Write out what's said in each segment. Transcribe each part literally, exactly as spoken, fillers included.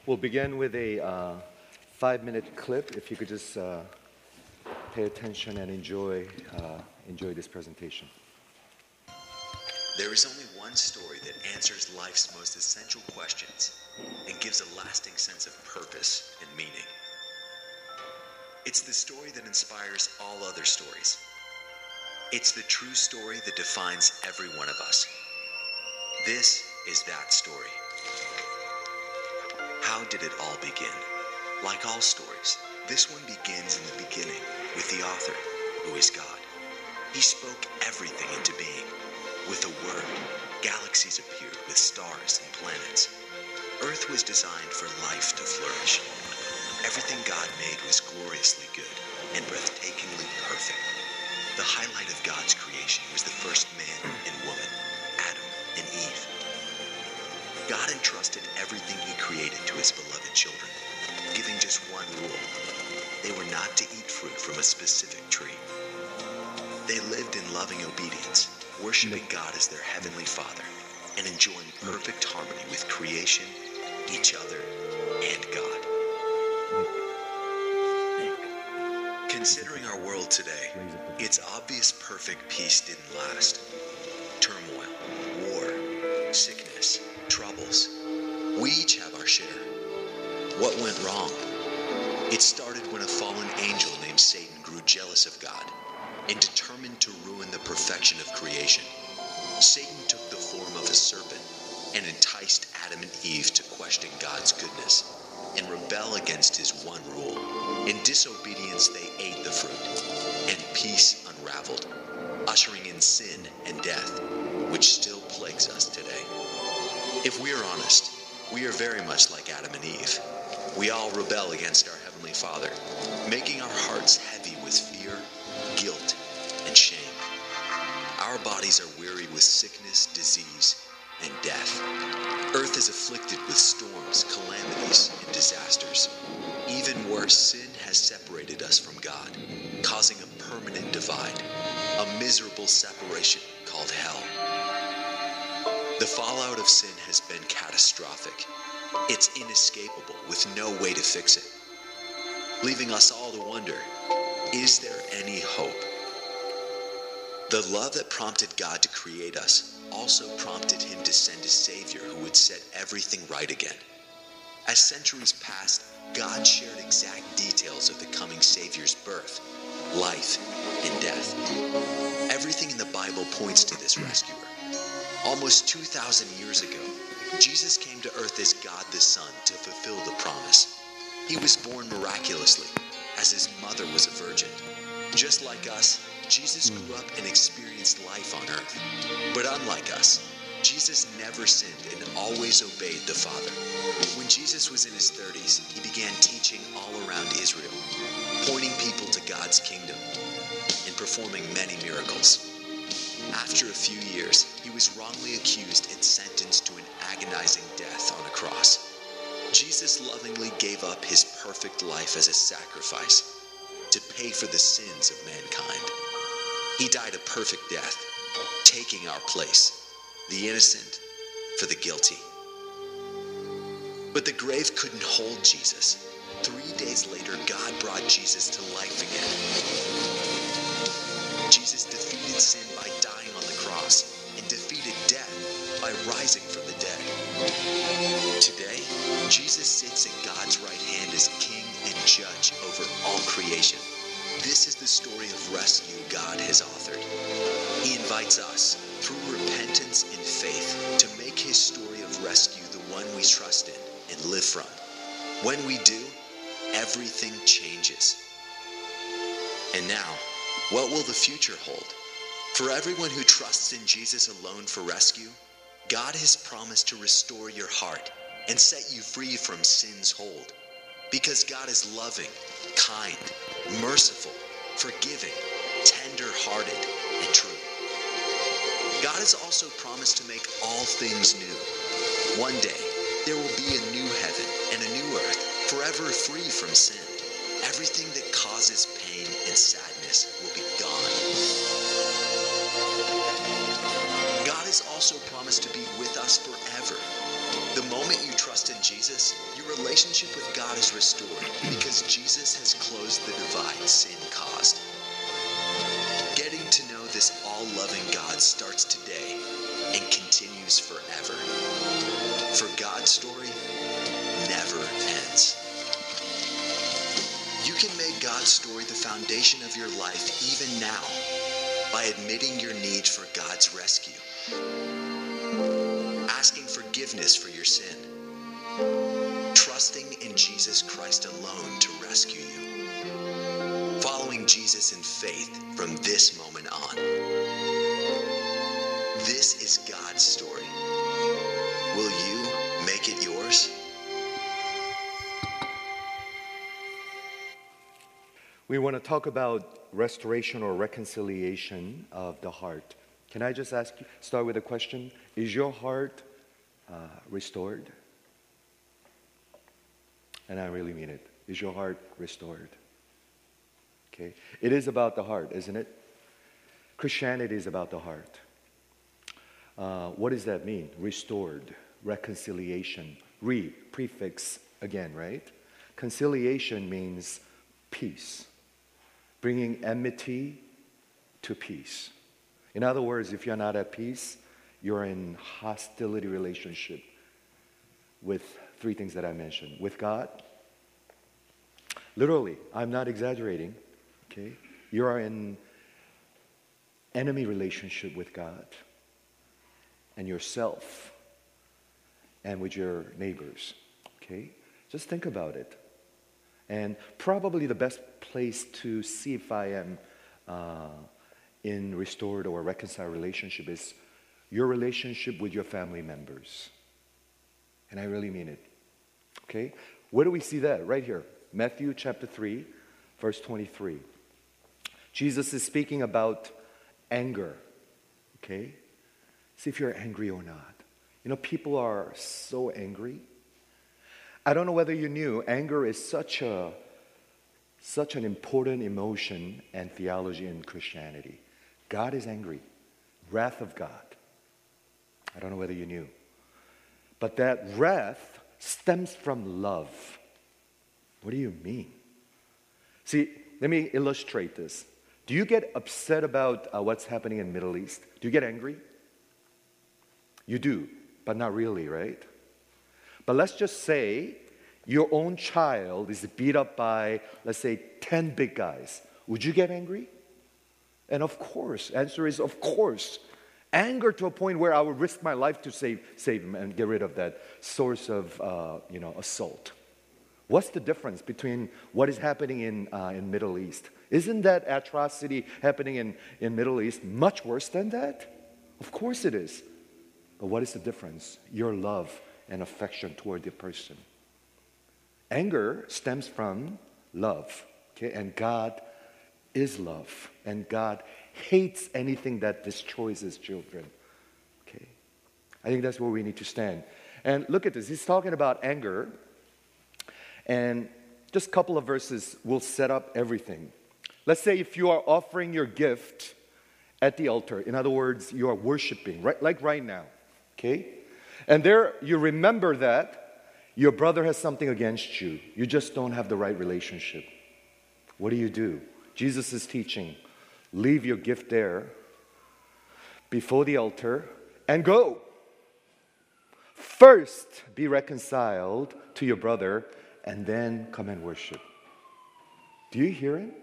We'll begin with a uh, five-minute clip. If you could just uh, pay attention and enjoy, uh, enjoy this presentation. There is only one story that answers life's most essential questions and gives a lasting sense of purpose and meaning. It's the story that inspires all other stories. It's the true story that defines every one of us. This is that story. How did it all begin? Like all stories, this one begins in the beginning with the author, who is God. He spoke everything into being. With a word, galaxies appeared with stars and planets. Earth was designed for life to flourish. Everything God made was gloriously good and breathtakingly perfect. The highlight of God's creation was the first man and woman, Adam and Eve. God entrusted everything he created to his beloved children, giving just one rule. They were not to eat fruit from a specific tree. They lived in loving obedience, worshiping God as their heavenly Father, and enjoying perfect harmony with creation, each other, and God. Considering our world today, it's obvious perfect peace didn't last. Turmoil, war, sickness, troubles. We each have our share. What went wrong? It started when a fallen angel named Satan grew jealous of God and determined to ruin the perfection of creation. Satan took the form of a serpent and enticed Adam and Eve to question God's goodness and rebel against his one rule. In disobedience, they ate the fruit, and peace unraveled, ushering in sin and death, which still plagues us today. If we are honest, we are very much like Adam and Eve. We all rebel against our Heavenly Father, making our hearts heavy with fear, guilt, and shame. Our bodies are weary with sickness, disease, and death. Earth is afflicted with storms, calamities, and disasters. Even worse, sin has separated us from God, causing a permanent divide, a miserable separation called hell. The fallout of sin has been catastrophic. It's inescapable with no way to fix it, leaving us all to wonder, is there any hope? The love that prompted God to create us also prompted him to send a Savior who would set everything right again. As centuries passed, God shared exact details of the coming Savior's birth, life, and death. Everything in the Bible points to this rescuer. Almost two thousand years ago, Jesus came to earth as God the Son to fulfill the promise. He was born miraculously, as his mother was a virgin. Just like us, Jesus grew up and experienced life on earth. But unlike us, Jesus never sinned and always obeyed the Father. When Jesus was in his thirties, he began teaching all around Israel, pointing people to God's kingdom and performing many miracles. After a few years, he was wrongly accused and sentenced to an agonizing death on a cross. Jesus lovingly gave up his perfect life as a sacrifice to pay for the sins of mankind. He died a perfect death, taking our place, the innocent for the guilty. But the grave couldn't hold Jesus. Three days later, God brought Jesus to life again. Jesus defeated sin by dying on the cross and defeated death by rising from the dead. Today, Jesus sits at God's right hand as King and Judge over all creation. This is the story of rescue God has authored. He invites us, through repentance and faith, to make his story of rescue the one we trust in and live from. When we do, everything changes. And now, what will the future hold? For everyone who trusts in Jesus alone for rescue, God has promised to restore your heart and set you free from sin's hold. Because God is loving, kind, merciful, forgiving, tender-hearted, and true. God has also promised to make all things new. One day, there will be a new heaven and a new earth, forever free from sin. Everything that causes pain and sadness will be gone. God has also promised to be with us forever. The moment you trust in Jesus, your relationship with God is restored because Jesus has closed the divide sin caused. Getting to know this all-loving God starts today and continues forever. For God's story never ends. You can make God's story the foundation of your life even now by admitting your need for God's rescue, asking forgiveness for your sin, trusting in Jesus Christ alone to rescue you, following Jesus in faith from this moment on. This is God's story. Will you make it yours? We want to talk about restoration or reconciliation of the heart. Can I just ask you, start with a question? Is your heart uh, restored? And I really mean it. Is your heart restored? Okay. It is about the heart, isn't it? Christianity is about the heart. Uh, what does that mean? Restored, reconciliation, re, prefix again, right? Conciliation means peace. Bringing enmity to peace. In other words, if you're not at peace, you're in hostility relationship with three things that I mentioned. With God, literally, I'm not exaggerating, okay? You are in enemy relationship with God and yourself and with your neighbors, okay? Just think about it. And probably the best place to see if I am uh, in restored or reconciled relationship is your relationship with your family members. And I really mean it. Okay? Where do we see that? Right here. Matthew chapter three, verse twenty-three. Jesus is speaking about anger. Okay? See if you're angry or not. You know, people are so angry. I don't know whether you knew, anger is such a such an important emotion and theology in Christianity. God is angry. Wrath of God. I don't know whether you knew. But that wrath stems from love. What do you mean? See, let me illustrate this. Do you get upset about uh, what's happening in the Middle East? Do you get angry? You do, but not really, right? But let's just say your own child is beat up by, let's say, ten big guys. Would you get angry? And of course, answer is of course. Anger to a point where I would risk my life to save, save him and get rid of that source of, uh, you know, assault. What's the difference between what is happening in uh, in Middle East? Isn't that atrocity happening in, in Middle East much worse than that? Of course it is. But what is the difference? Your love and affection toward the person. Anger stems from love, okay? And God is love, and God hates anything that destroys his children, okay? I think that's where we need to stand. And look at this. He's talking about anger, and just a couple of verses will set up everything. Let's say if you are offering your gift at the altar, in other words, you are worshiping, right, like right now, okay? And there you remember that your brother has something against you. You just don't have the right relationship. What do you do? Jesus is teaching, leave your gift there before the altar and go. First, be reconciled to your brother and then come and worship. Do you hear him?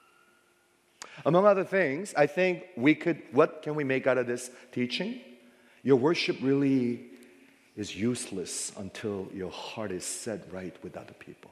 Among other things, I think we could, what can we make out of this teaching? Your worship really is useless until your heart is set right with other people.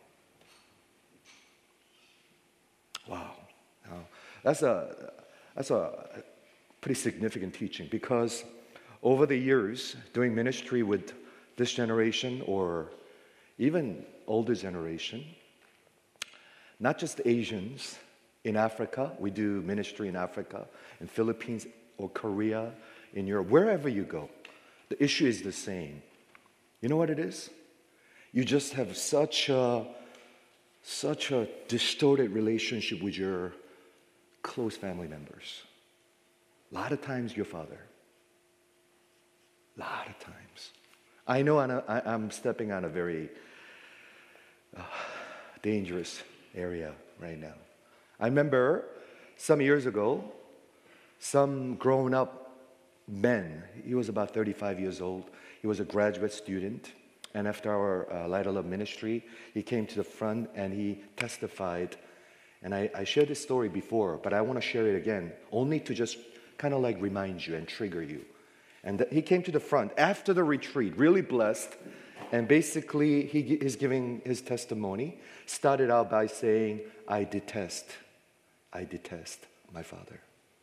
Wow. Now, that's a that's a pretty significant teaching because over the years, doing ministry with this generation or even older generation, not just Asians, in Africa, we do ministry in Africa, in Philippines or Korea, in Europe, wherever you go, the issue is the same. You know what it is? You just have such a, such a distorted relationship with your close family members. A lot of times your father. A lot of times. I know I'm, a, I, I'm stepping on a very uh, dangerous area right now. I remember some years ago, some grown-up man, he was about thirty-five years old. He was a graduate student. And after our uh, Light of Love ministry, he came to the front and he testified. And I, I shared this story before, but I want to share it again, only to just kind of like remind you and trigger you. And th- he came to the front after the retreat, really blessed. And basically, he is giving his testimony. Started out by saying, I detest, I detest my father.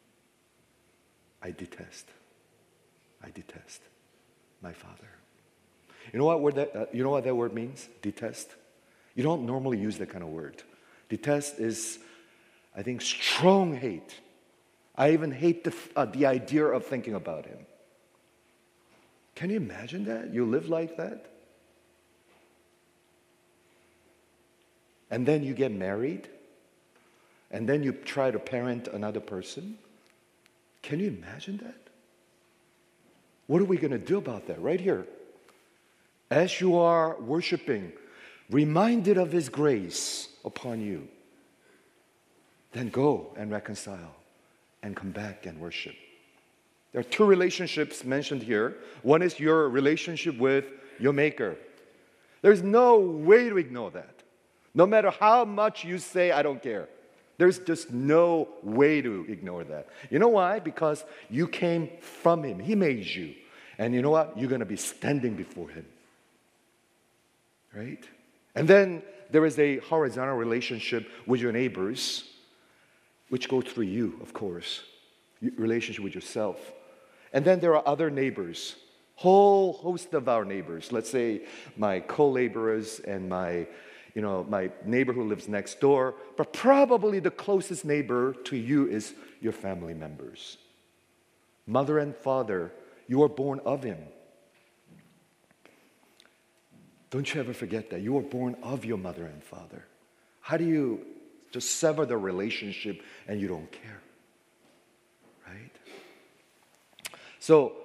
I detest, I detest my father. You know what word that, uh, you know what that word means? Detest. You don't normally use that kind of word. Detest is, I think, strong hate. I even hate the, uh, the idea of thinking about him. Can you imagine that? You live like that? And then you get married? And then you try to parent another person? Can you imagine that? What are we going to do about that right here? As you are worshiping, reminded of His grace upon you, then go and reconcile and come back and worship. There are two relationships mentioned here. One is your relationship with your Maker. There's no way to ignore that. No matter how much you say, I don't care. There's just no way to ignore that. You know why? Because you came from Him. He made you. And you know what? You're going to be standing before Him. Right? And then there is a horizontal relationship with your neighbors, which goes through you, of course. Relationship with yourself. And then there are other neighbors, whole host of our neighbors. Let's say my co-laborers and my, you know, my neighbor who lives next door. But probably the closest neighbor to you is your family members. Mother and father, you are born of Him. Don't you ever forget that. You were born of your mother and father. How do you just sever the relationship and you don't care? Right? So,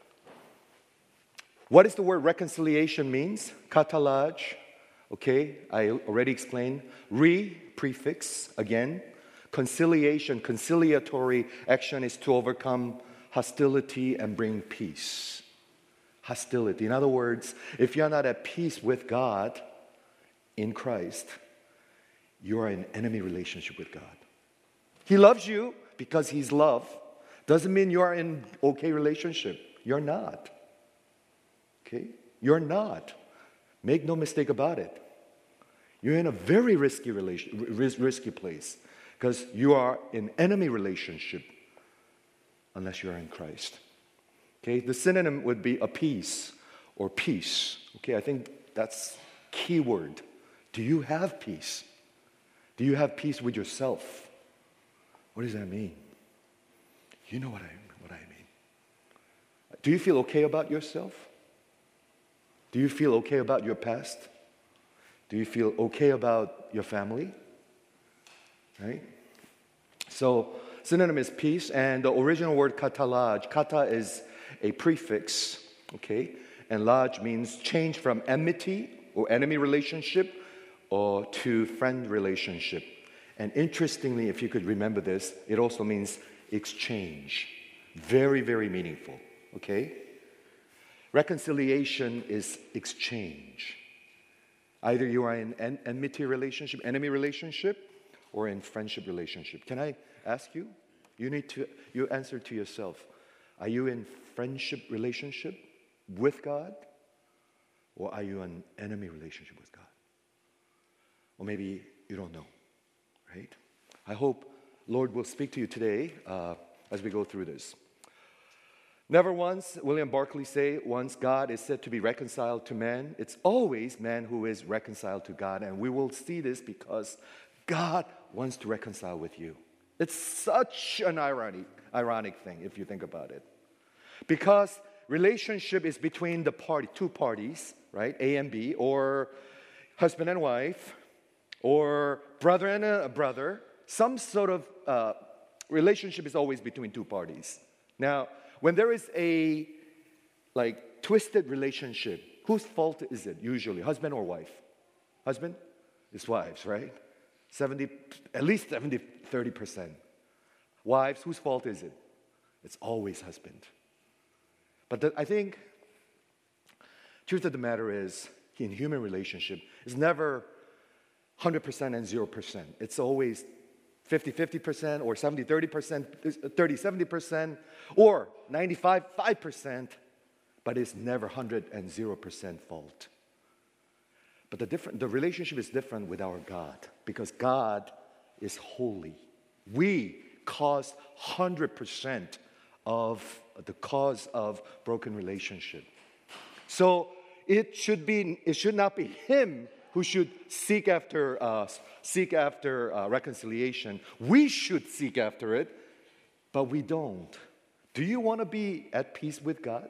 what does the word reconciliation means? Katalaj. Okay, I already explained. Re, prefix, again. Conciliation, conciliatory action is to overcome hostility and bring peace. Hostility. In other words, if you're not at peace with God in Christ, you are in enemy relationship with God. He loves you because He's love. Doesn't mean you are in okay relationship. You're not. Okay? You're not. Make no mistake about it. You're in a very risky relation, risky place because you are in enemy relationship unless you are in Christ. Okay, the synonym would be appease or peace. Okay, I think that's key word. Do you have peace? Do you have peace with yourself? What does that mean? You know what I what I mean. Do you feel okay about yourself? Do you feel okay about your past? Do you feel okay about your family? Right? So, synonym is peace, and the original word katalaj. Kata is a prefix, okay? And laj means change from enmity or enemy relationship or to friend relationship. And interestingly, if you could remember this, it also means exchange. Very, very meaningful, okay? Reconciliation is exchange. Either you are in en- enmity relationship, enemy relationship, or in friendship relationship. Can I ask you? You need to, you answer to yourself. Are you in friendship relationship with God? Or are you in enemy relationship with God? Or maybe you don't know, right? I hope Lord will speak to you today uh, as we go through this. Never once, William Barclay say, once God is said to be reconciled to man, it's always man who is reconciled to God. And we will see this because God wants to reconcile with you. It's such an ironic, ironic thing if you think about it. Because relationship is between the party, two parties, right? A and B, or husband and wife, or brother and a brother. Some sort of uh, relationship is always between two parties. Now, when there is a like twisted relationship, whose fault is it usually? Husband or wife? Husband? It's wives, right? seventy, at least seventy, thirty percent. Wives, whose fault is it? It's always husband. But the, I think, truth of the matter is, in human relationship, it's never one hundred percent and zero percent. It's always fifty-fifty percent or seventy thirty percent, thirty seventy percent, or ninety-five five percent, but it's never one hundred and zero percent fault. But the different, the relationship is different with our God, because God is holy. We cause one hundred percent of the cause of broken relationship. So it should be, it should not be him who should seek after uh, seek after uh, reconciliation. We should seek after it, but we don't. Do you want to be at peace with God?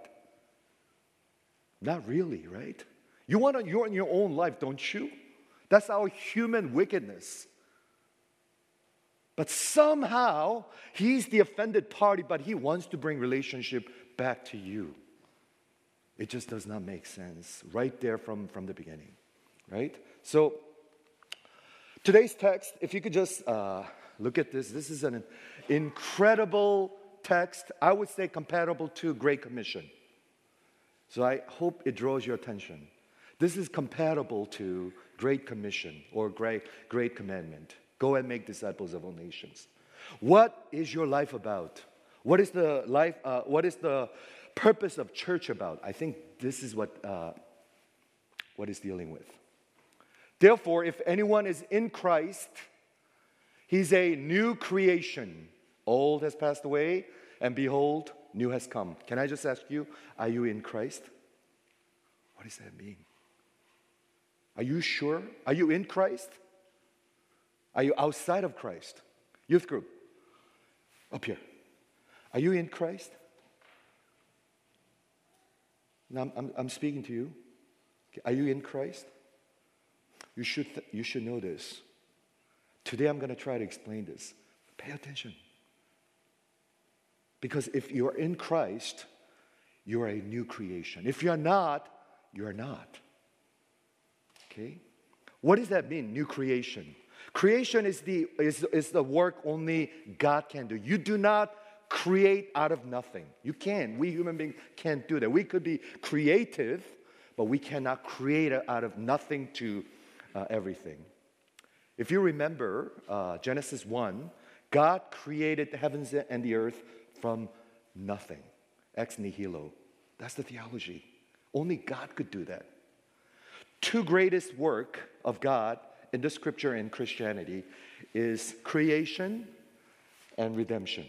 Not really, right? You want to, you're in your own life, don't you? That's our human wickedness. But somehow, he's the offended party, but he wants to bring relationship back to you. It just does not make sense right there from, from the beginning, right? So, today's text, if you could just uh, look at this, this is an incredible text. I would say comparable to Great Commission. So I hope it draws your attention. This is compatible to Great Commission or Great, Great Commandment. Go and make disciples of all nations. What is your life about? What is the life? Uh, what is the purpose of church about? I think this is what uh, what is dealing with. Therefore, if anyone is in Christ, he's a new creation. Old has passed away, and behold, new has come. Can I just ask you, are you in Christ? What does that mean? Are you sure? Are you in Christ? Are you outside of Christ? Youth group, up here. Are you in Christ? Now, I'm, I'm, I'm speaking to you. Are you in Christ? You should, th- you should know this. Today I'm going to try to explain this. Pay attention. Because if you're in Christ, you're a new creation. If you're not, you're not. Okay? What does that mean, new creation? Creation is the, is, is the work only God can do. You do not create out of nothing. You can't. We human beings can't do that. We could be creative, but we cannot create out of nothing to uh, everything. If you remember uh, Genesis one, God created the heavens and the earth from nothing. Ex nihilo. That's the theology. Only God could do that. Two greatest work of God in the scripture and Christianity is creation and redemption.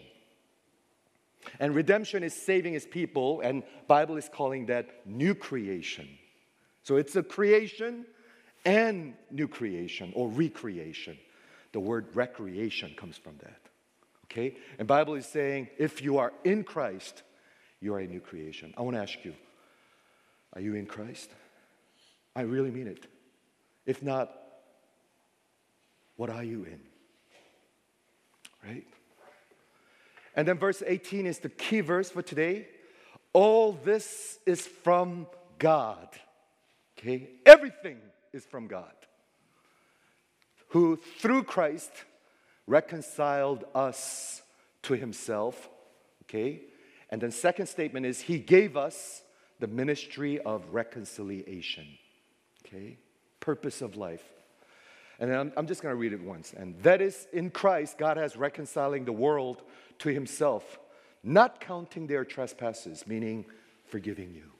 And redemption is saving his people, and Bible is calling that new creation. So it's a creation and new creation or recreation. The word recreation comes from that. Okay? And Bible is saying if you are in Christ, you are a new creation. I want to ask you, are you in Christ? I really mean it. If not, what are you in? Right? And then verse eighteen is the key verse for today. All this is from God. Okay? Everything is from God, who through Christ reconciled us to himself. Okay? And then second statement is he gave us the ministry of reconciliation. Okay? Purpose of life. And I'm, I'm just going to read it once. And that is, in Christ, God has reconciling the world to himself, not counting their trespasses, meaning forgiving you.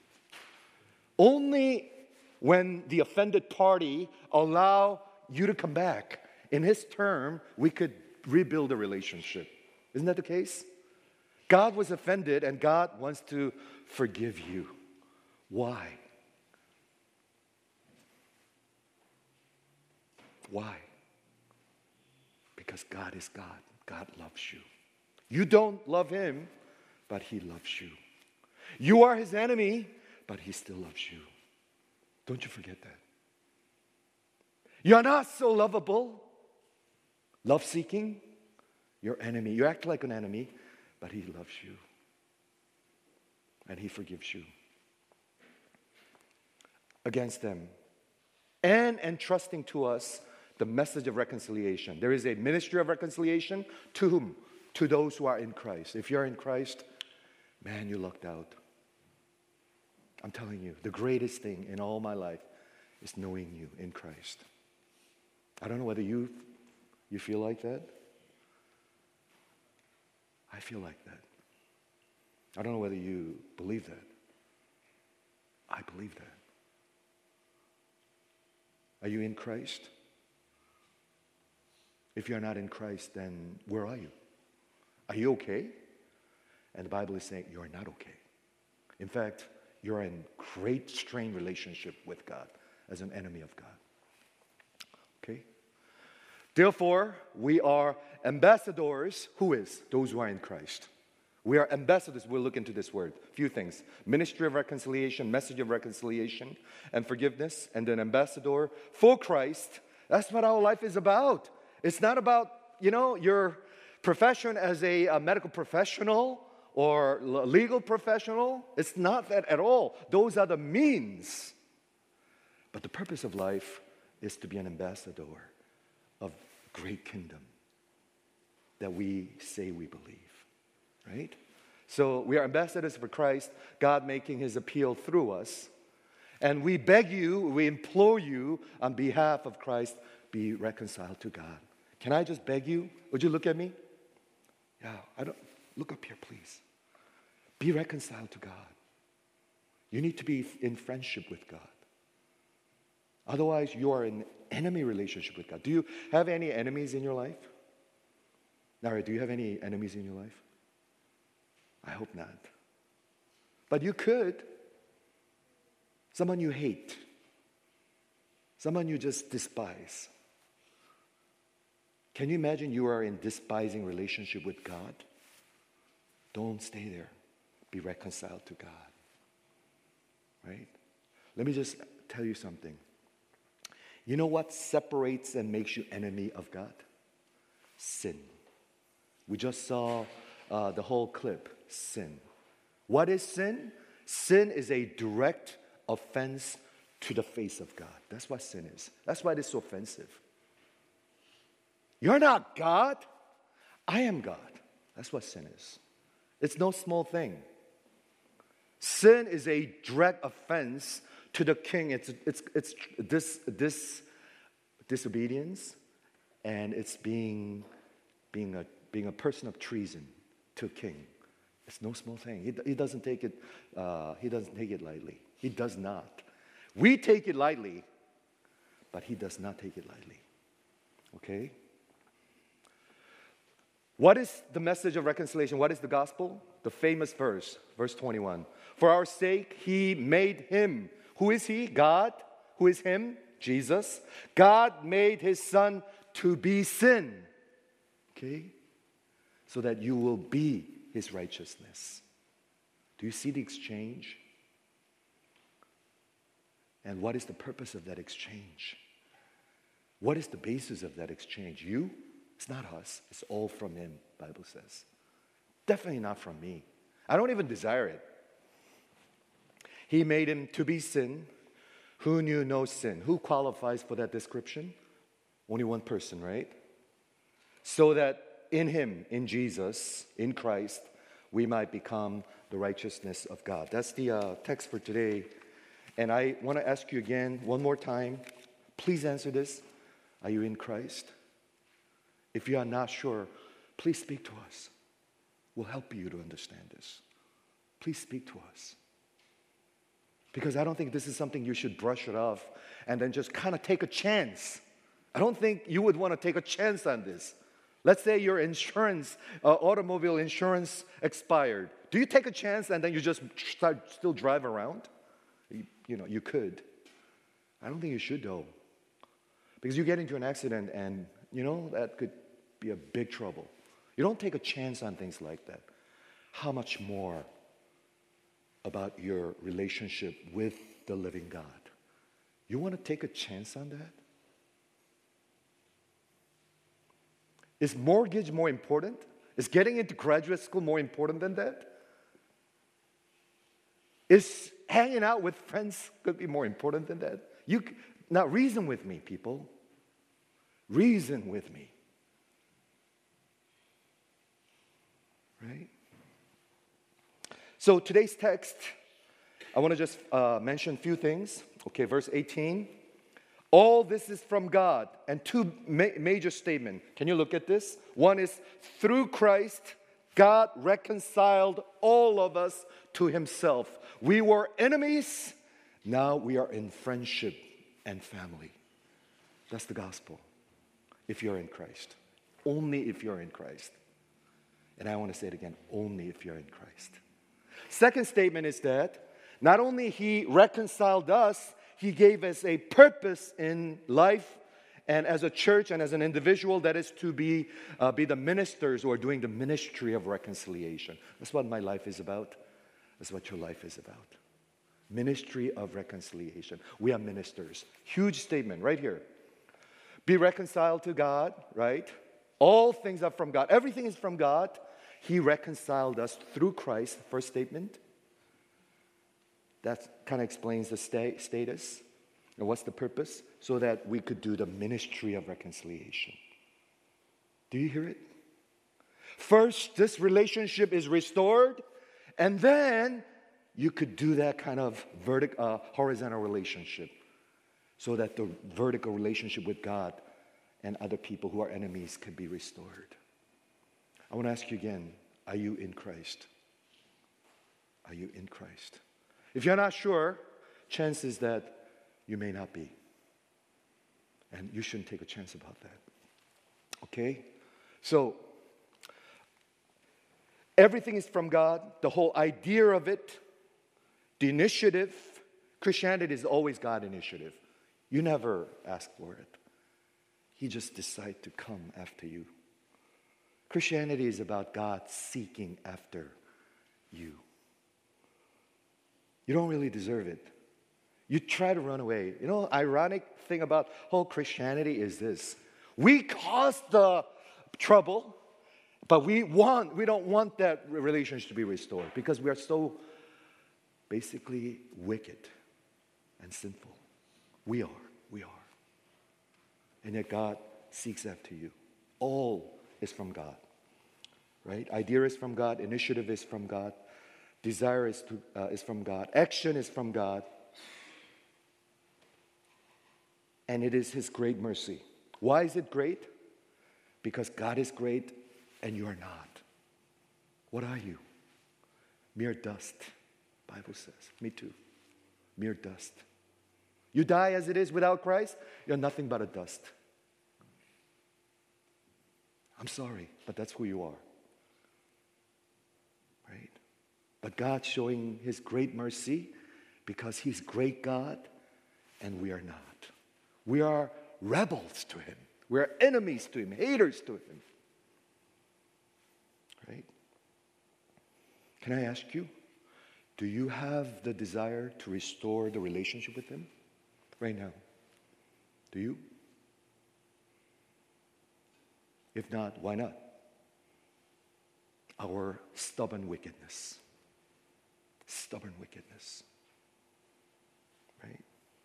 Only when the offended party allow you to come back, in his term, we could rebuild a relationship. Isn't that the case? God was offended and God wants to forgive you. Why? Why? Because God is God. God loves you. You don't love him, but he loves you. You are his enemy, but he still loves you. Don't you forget that. You're not so lovable, love-seeking, your enemy. You act like an enemy, but he loves you. And he forgives you. against them and entrusting to us the message of reconciliation. There is a ministry of reconciliation to whom? To those who are in Christ. If you're in Christ, man, you lucked out. I'm telling you, the greatest thing in all my life is knowing you in Christ. I don't know whether you, you feel like that. I feel like that. I don't know whether you believe that. I believe that. Are you in Christ? If you're not in Christ, then where are you? Are you okay? And the Bible is saying you're not okay. In fact, you're in great strained relationship with God as an enemy of God. Okay? Therefore, we are ambassadors. Who is? Those who are in Christ. We are ambassadors. We'll look into this word. A few things. Ministry of reconciliation, message of reconciliation and forgiveness, and an ambassador for Christ. That's what our life is about. It's not about, you know, your profession as a, a medical professional or legal professional. It's not that at all. Those are the means. But the purpose of life is to be an ambassador of great kingdom that we say we believe. Right? So we are ambassadors for Christ, God making his appeal through us. And we beg you, we implore you on behalf of Christ, be reconciled to God. Can I just beg you? Would you look at me? Yeah, I don't, look up here, please. Be reconciled to God. You need to be in friendship with God. Otherwise, you are in enemy relationship with God. Do you have any enemies in your life? Nara, do you have any enemies in your life? I hope not. But you could. Someone you hate. Someone you just despise. Can you imagine you are in despising relationship with God? Don't stay there. Be reconciled to God. Right? Let me just tell you something. You know what separates and makes you enemy of God? Sin. We just saw uh, the whole clip. Sin. What is sin? Sin is a direct offense to the face of God. That's what sin is. That's why it is so offensive. You're not God. I am God. That's what sin is. It's no small thing. Sin is a direct offense to the king. It's it's it's this this disobedience, and it's being being a being a person of treason to a king. It's no small thing. He, he doesn't take it. Uh, he doesn't take it lightly. He does not. We take it lightly, but he does not take it lightly. Okay. What is the message of reconciliation? What is the gospel? The famous verse, verse twenty-one. For our sake, he made him. Who is he? God. Who is him? Jesus. God made his son to be sin. Okay? So that you will be his righteousness. Do you see the exchange? And what is the purpose of that exchange? What is the basis of that exchange? You? It's not us. It's all from him, the Bible says. Definitely not from me. I don't even desire it. He made him to be sin, who knew no sin. Who qualifies for that description? Only one person, right? So that in him, in Jesus, in Christ, we might become the righteousness of God. That's the uh, text for today. And I want to ask you again, one more time. Please answer this. Are you in Christ? If you are not sure, please speak to us. We'll help you to understand this. Please speak to us. Because I don't think this is something you should brush it off and then just kind of take a chance. I don't think you would want to take a chance on this. Let's say your insurance, uh, automobile insurance expired. Do you take a chance and then you just start still drive around? You, you know, you could. I don't think you should though. Because you get into an accident and, you know, that could be a big trouble. You don't take a chance on things like that. How much more about your relationship with the living God? You want to take a chance on that? Is mortgage more important? Is getting into graduate school more important than that? Is hanging out with friends could be more important than that. You now reason with me, people. Reason with me. Right? So today's text, I want to just uh, mention a few things. Okay, verse eighteen. All this is from God. And two ma- major statements. Can you look at this? One is, through Christ, God reconciled all of us to himself. We were enemies. Now we are in friendship and family. That's the gospel. If you're in Christ. Only if you're in Christ. And I want to say it again. Only if you're in Christ. Second statement is that not only he reconciled us, he gave us a purpose in life and as a church and as an individual, that is to be, uh, be the ministers who are doing the ministry of reconciliation. That's what my life is about. That's what your life is about. Ministry of reconciliation. We are ministers. Huge statement right here. Be reconciled to God, right? All things are from God. Everything is from God. He reconciled us through Christ, first statement. That kind of explains the sta- status. And what's the purpose? So that we could do the ministry of reconciliation. Do you hear it? First, this relationship is restored. And then you could do that kind of vertic- uh, horizontal relationship. So that the vertical relationship with God and other people who are enemies could be restored. I want to ask you again, are you in Christ? Are you in Christ? If you're not sure, chances that you may not be. And you shouldn't take a chance about that. Okay? So, everything is from God. The whole idea of it, the initiative. Christianity is always God's initiative. You never ask for it. He just decides to come after you. Christianity is about God seeking after you. You don't really deserve it. You try to run away. You know, ironic thing about whole Christianity is this. We caused the trouble, but we want, we don't want that relationship to be restored because we are so basically wicked and sinful. We are. We are. And yet God seeks after you. All is from God. Right? Idea is from God. Initiative is from God. Desire is, to, uh, is from God. Action is from God. And it is His great mercy. Why is it great? Because God is great and you are not. What are you? Mere dust, Bible says. Me too. Mere dust. You die as it is without Christ, you're nothing but a dust. I'm sorry, but that's who you are. Right? But God's showing His great mercy because He's great God and we are not. We are rebels to Him. We are enemies to Him, haters to Him. Right? Can I ask you, do you have the desire to restore the relationship with Him right now? Do you? If not, why not? Our stubborn wickedness. Stubborn wickedness. Right?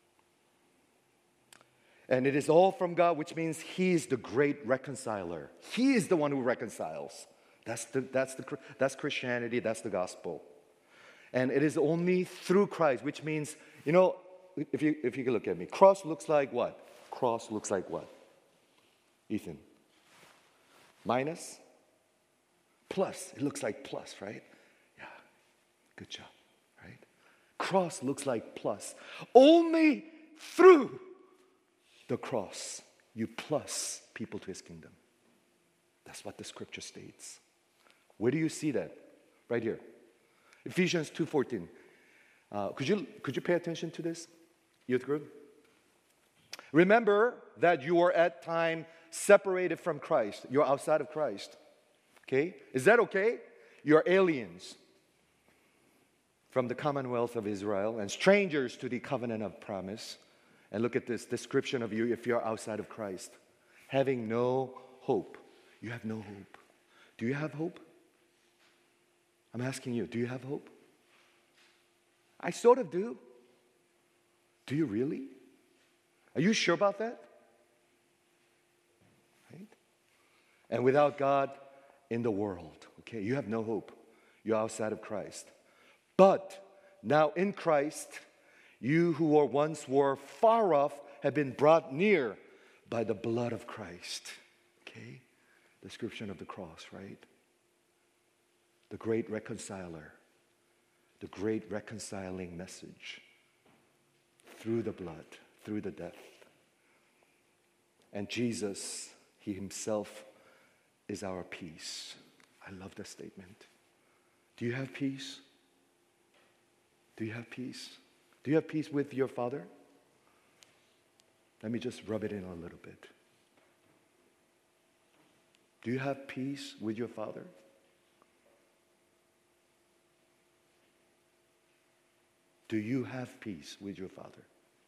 And it is all from God, which means He is the great reconciler. He is the one who reconciles. That's the, that's the, that's Christianity, that's the gospel. And it is only through Christ, which means, you know, if you if you can look at me, cross looks like what? Cross looks like what? Ethan? Minus? Plus. It looks like plus, right? Yeah. Good job, right? Cross looks like plus. Only through the cross, you plus people to His kingdom. That's what the scripture states. Where do you see that? Right here. Ephesians two fourteen. Uh, could you could you pay attention to this, youth group? Remember that you were at time separated from Christ. You're outside of Christ. Okay? Is that okay? You're aliens from the commonwealth of Israel and strangers to the covenant of promise. And look at this description of you if you're outside of Christ. Having no hope. You have no hope. Do you have hope? I'm asking you, do you have hope? I sort of do. Do you really? Are you sure about that? Right? And without God in the world, okay, you have no hope. You're outside of Christ. But now in Christ, you who were once were far off have been brought near by the blood of Christ. Okay? Description of the cross, right? The great reconciler. The great reconciling message. Through the blood, through the death. And Jesus, He Himself is our peace. I love that statement. Do you have peace? Do you have peace? Do you have peace with your Father? Let me just rub it in a little bit. Do you have peace with your Father? Do you have peace with your Father?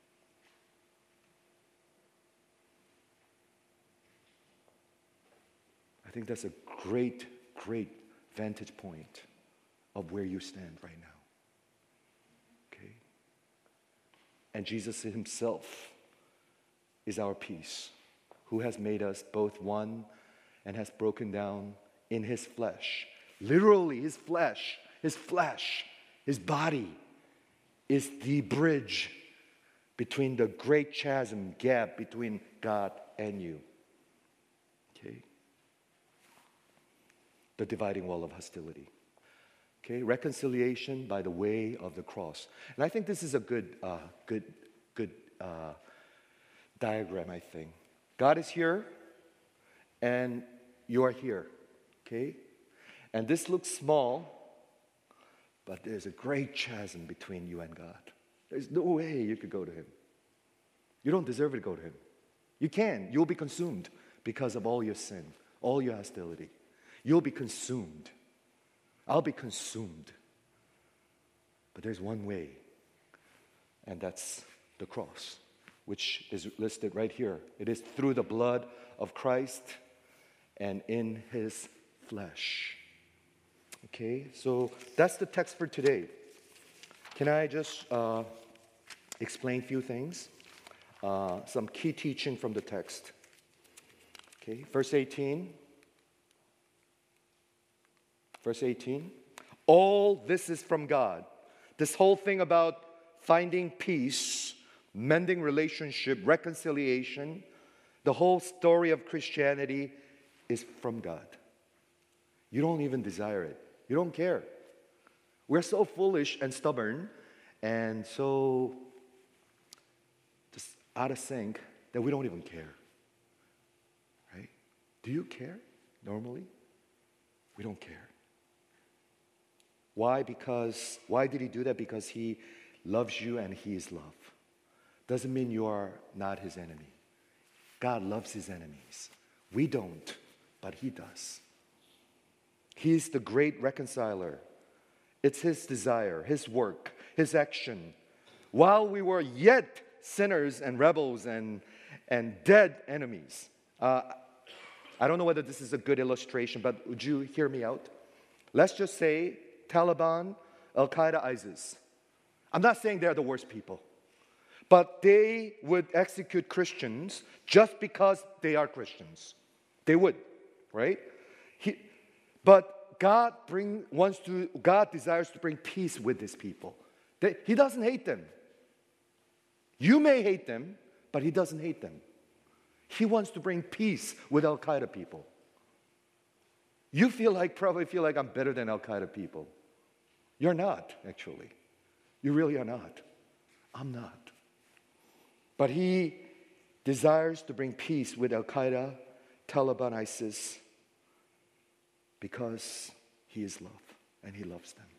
I think that's a great, great vantage point of where you stand right now. Okay? And Jesus Himself is our peace, who has made us both one and has broken down in His flesh. Literally, His flesh, His flesh, His body is the bridge between the great chasm gap between God and you. Okay? The dividing wall of hostility. Okay? Reconciliation by the way of the cross. And I think this is a good, uh, good, good uh, diagram, I think. God is here, and you are here. Okay? And this looks small, but there's a great chasm between you and God. There's no way you could go to Him. You don't deserve to go to Him. You can. You'll be consumed because of all your sin, all your hostility. You'll be consumed. I'll be consumed. But there's one way, and that's the cross, which is listed right here. It is through the blood of Christ and in His flesh. Okay, so that's the text for today. Can I just uh, explain a few things? Uh, some key teaching from the text. Okay, verse eighteen. Verse eighteen. All this is from God. This whole thing about finding peace, mending relationship, reconciliation, the whole story of Christianity is from God. You don't even desire it. You don't care. We're so foolish and stubborn and so just out of sync that we don't even care. Right? Do you care normally? We don't care. Why? Because, why did He do that? Because He loves you and He is love. Doesn't mean you are not His enemy. God loves His enemies. We don't, but He does. He's the great reconciler. It's His desire, His work, His action. While we were yet sinners and rebels and, and dead enemies. Uh, I don't know whether this is a good illustration, but would you hear me out? Let's just say Taliban, Al-Qaeda, ISIS. I'm not saying they're the worst people, but they would execute Christians just because they are Christians. They would, right? He, but God bring wants to. God desires to bring peace with His people. They, he doesn't hate them. You may hate them, but He doesn't hate them. He wants to bring peace with Al-Qaeda people. You feel like probably feel like I'm better than Al-Qaeda people. You're not, actually. You really are not. I'm not. But He desires to bring peace with Al-Qaeda, Taliban, ISIS, because He is love and He loves them.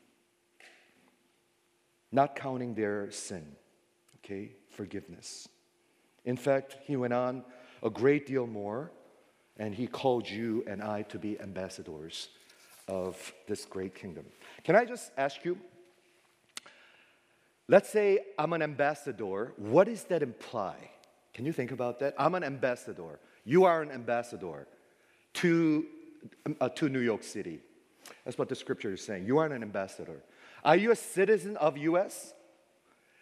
Not counting their sin, okay? Forgiveness. In fact, He went on a great deal more, and He called you and I to be ambassadors of this great kingdom. Can I just ask you, let's say I'm an ambassador. What does that imply? Can you think about that? I'm an ambassador. You are an ambassador to, uh, to New York City. That's what the scripture is saying. You are an ambassador. Are you a citizen of U S?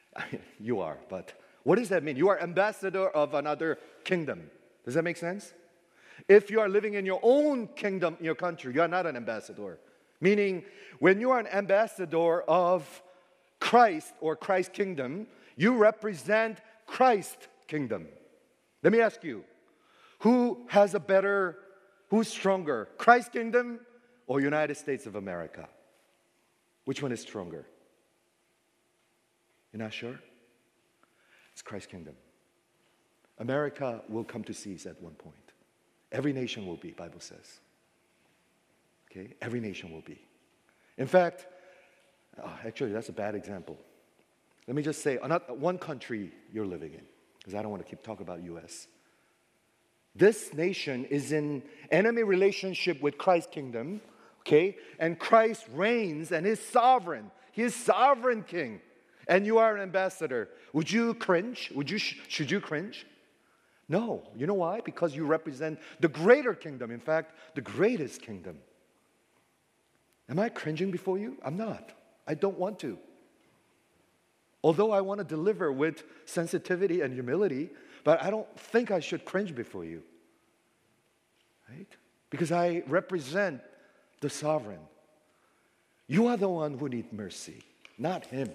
You are, but what does that mean? You are ambassador of another kingdom. Does that make sense? If you are living in your own kingdom, in your country, you are not an ambassador. Meaning, when you are an ambassador of Christ or Christ's kingdom, you represent Christ's kingdom. Let me ask you, who has a better, who's stronger, Christ's kingdom or United States of America? Which one is stronger? You're not sure? It's Christ's kingdom. America will come to cease at one point. Every nation will be, Bible says. Okay? Every nation will be. In fact, oh, actually, that's a bad example. Let me just say, not one country you're living in, because I don't want to keep talking about U S. This nation is in enemy relationship with Christ's kingdom, okay? And Christ reigns and is sovereign. He is sovereign king. And you are an ambassador. Would you cringe? Would you should you cringe? No. You know why? Because you represent the greater kingdom. In fact, the greatest kingdom. Am I cringing before you? I'm not. I don't want to. Although I want to deliver with sensitivity and humility, but I don't think I should cringe before you. Right? Because I represent the sovereign. You are the one who needs mercy, not him.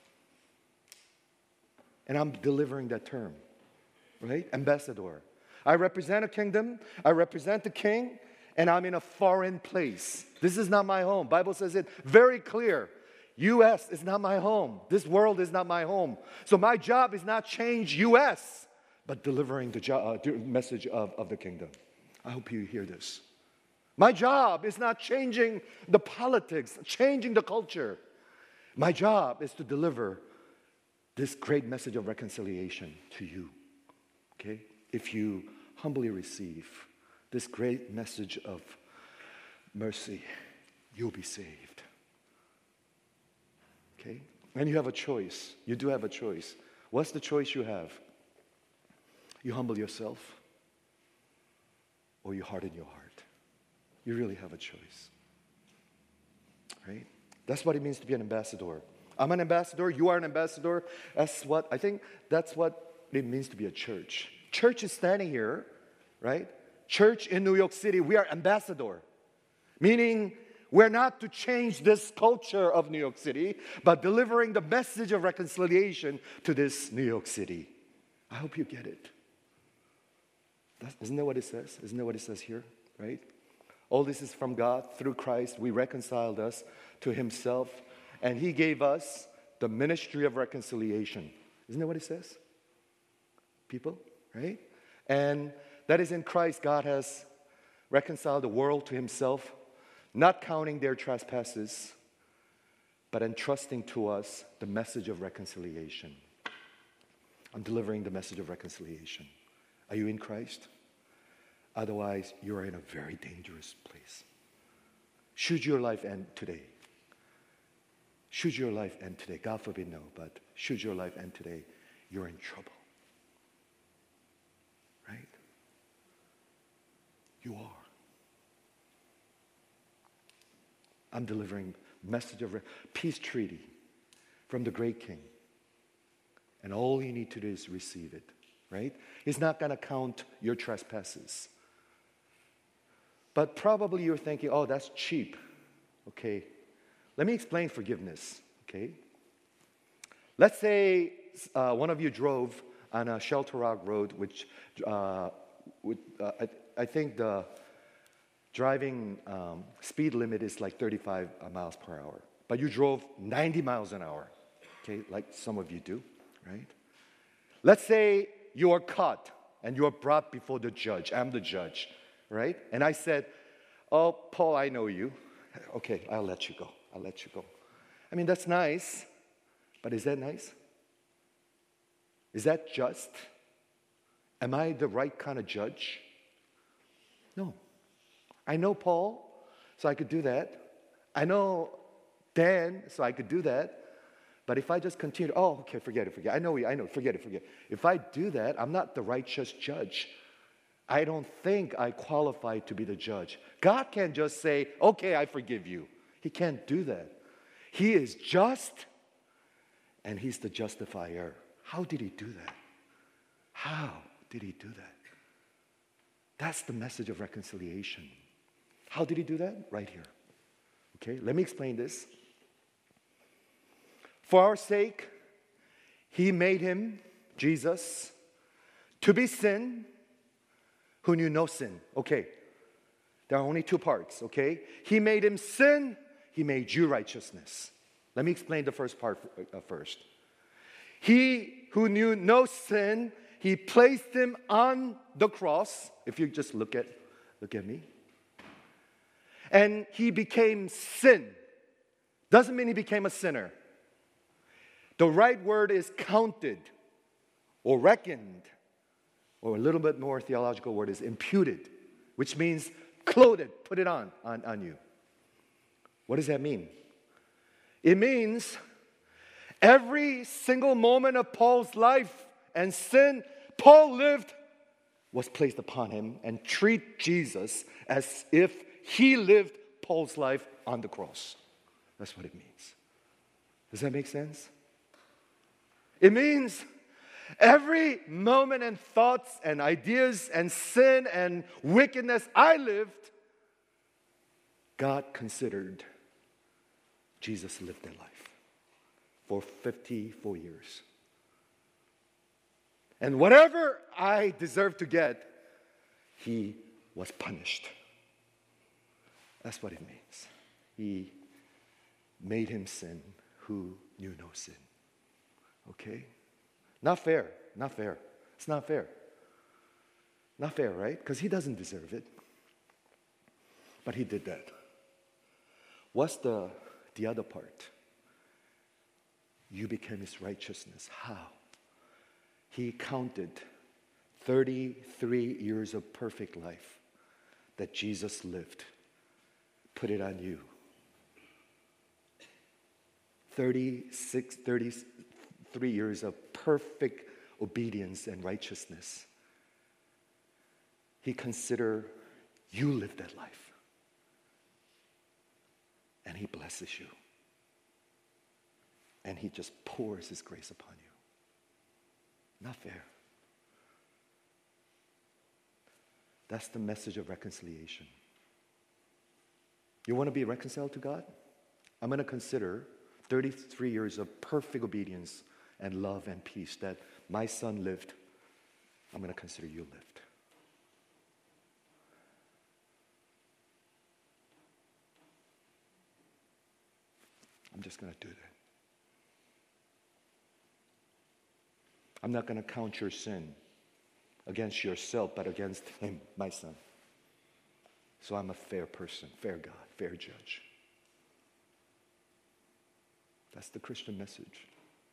And I'm delivering that term. Right? Ambassador. I represent a kingdom, I represent the king, and I'm in a foreign place. This is not my home. Bible says it very clear. U S is not my home. This world is not my home. So my job is not change U S, but delivering the jo- uh, message of, of the kingdom. I hope you hear this. My job is not changing the politics, changing the culture. My job is to deliver this great message of reconciliation to you. Okay? If you humbly receive this great message of mercy, you'll be saved. Okay? And you have a choice. You do have a choice. What's the choice you have? You humble yourself, or you harden your heart. You really have a choice. Right? That's what it means to be an ambassador. I'm an ambassador, you are an ambassador. That's what, I think that's what it means to be a church. Church is standing here, right? Church in New York City, we are ambassador. Meaning, we're not to change this culture of New York City, but delivering the message of reconciliation to this New York City. I hope you get it. That's, isn't that what it says? Isn't that what it says here, right? All this is from God. Through Christ, we reconciled us to himself, and he gave us the ministry of reconciliation. Isn't that what it says? People, right? And that is in Christ, God has reconciled the world to himself, not counting their trespasses, but entrusting to us the message of reconciliation. I'm delivering the message of reconciliation. Are you in Christ? Otherwise, you are in a very dangerous place. Should your life end today? Should your life end today? God forbid no, but should your life end today, you're in trouble. Right? You are. I'm delivering message of peace treaty from the great king. And all you need to do is receive it, right? He's not going to count your trespasses. But probably you're thinking, oh, that's cheap. Okay, let me explain forgiveness, okay? Let's say uh, one of you drove on a Shelter Rock Road, which uh, with, uh, I, I think the driving um, speed limit is like thirty-five miles per hour. But you drove ninety miles an hour, okay, like some of you do, right? Let's say you are caught and you are brought before the judge. I'm the judge, right? And I said, oh, Paul, I know you. Okay, I'll let you go. I'll let you go. I mean, that's nice, but is that nice? Is that just? Am I the right kind of judge? No. I know Paul, so I could do that. I know Dan, so I could do that. But if I just continue, oh, okay, forget it, forget it. I know, I know, forget it, forget it. If I do that, I'm not the righteous judge. I don't think I qualify to be the judge. God can't just say, okay, I forgive you. He can't do that. He is just, And he's the justifier. How did he do that? How did he do that? That's the message of reconciliation. How did he do that? Right here. Okay, let me explain this. For our sake, he made him, Jesus, to be sin who knew no sin. Okay, there are only two parts, okay? He made him sin, he made you righteousness. Let me explain the first part uh, first. He who knew no sin, he placed him on the cross. If you just look at, look at me. And he became sin. Doesn't mean he became a sinner. The right word is counted or reckoned, or a little bit more theological word is imputed, which means clothed, put it on, on, on you. What does that mean? It means every single moment of Paul's life and sin Paul lived was placed upon him, and treat Jesus as if he lived Paul's life on the cross. That's what it means. Does that make sense? It means every moment and thoughts and ideas and sin and wickedness I lived, God considered Jesus lived that life for fifty-four years. And whatever I deserved to get, he was punished. That's what it means. He made him sin who knew no sin. Okay? Not fair. Not fair. It's not fair. Not fair, right? Because he doesn't deserve it. But he did that. What's the, the other part? You became his righteousness. How? He counted thirty-three years of perfect life that Jesus lived. Put it on you. thirty-six, thirty-three years of perfect obedience and righteousness. He considered you lived that life. And he blesses you. And he just pours his grace upon you. Not fair. That's the message of reconciliation. You want to be reconciled to God? I'm going to consider thirty-three years of perfect obedience and love and peace that my son lived. I'm going to consider you lived. I'm just going to do that. I'm not going to count your sin against yourself, but against him, my son. So I'm a fair person, fair God, fair judge. That's the Christian message.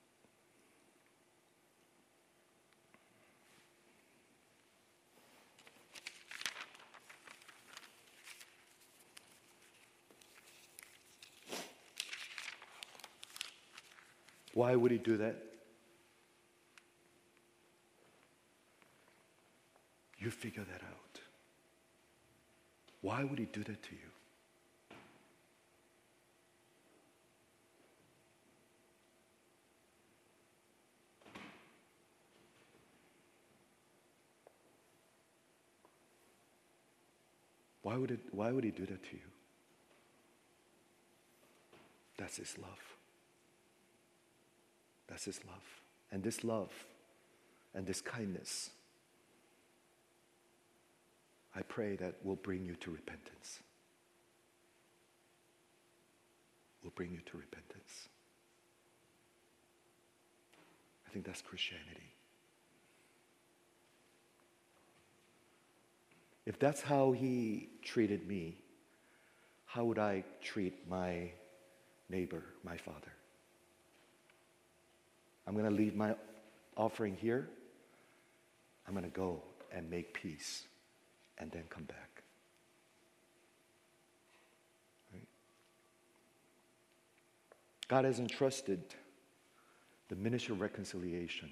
Why would he do that? You figure that out. Why would he do that to you? Why would it, why would he do that to you? That's his love. That's his love. And this love and this kindness, I pray that will bring you to repentance. Will bring you to repentance. I think that's Christianity. If that's how he treated me, how would I treat my neighbor, my father? I'm going to leave my offering here. I'm going to go and make peace and then come back. Right? God has entrusted the ministry of reconciliation.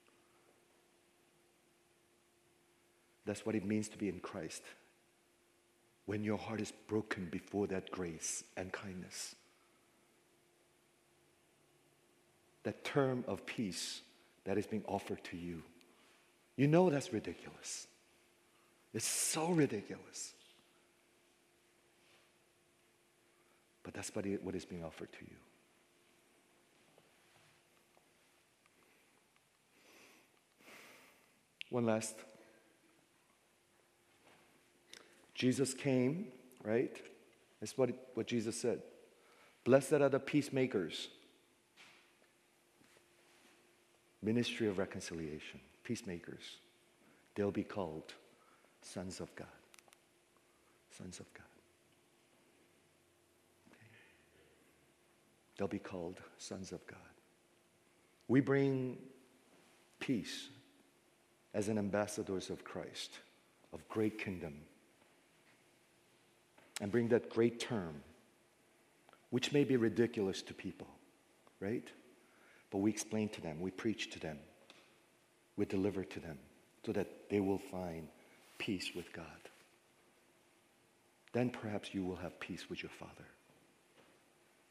That's what it means to be in Christ. When your heart is broken before that grace and kindness. that term of peace that is being offered to you. You know that's ridiculous. It's so ridiculous. But that's what is being offered to you. One last. Jesus came, right? That's what, what Jesus said. Blessed are the peacemakers. Ministry of reconciliation. Peacemakers. They'll be called sons of God. Sons of God. Okay. They'll be called sons of God. We bring peace as an ambassadors of Christ, of great kingdom, and bring that great term, which may be ridiculous to people, right? But we explain to them, we preach to them, we deliver to them, so that they will find peace with God. Then perhaps you will have peace with your Father.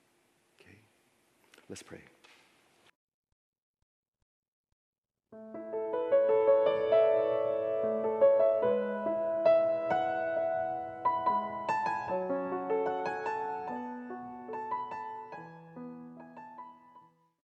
Okay? Let's pray.